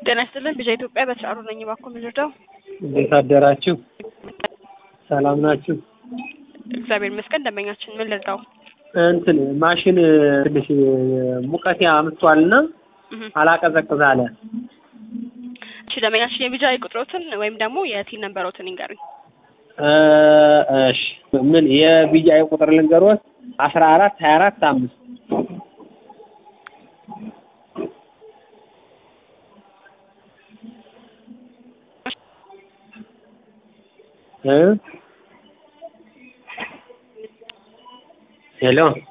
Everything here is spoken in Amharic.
ጤና ይስጥልን ቢዛ ኢትዮጵያ በስራሩ ነኝ ባኮ ምልርዳው እንዴት አደራችሁ? ሰላም ናችሁ? እግዚአብሔር ይመስገን። ደንበኛችን ምን ልርዳው? እንትን ማሽን ትንሽ ሙቀት አምጥቷልና አላቀዘቅዝ አለ። እሺ ደንበኛችን የቢዛ ቁጥሮትን ወይም ደግሞ የቲን ነምበሮትን ይንገሩኝ። እሺ ምን የቢዛ ቁጥር ልንገሮት? 14 24 5 ሄሎ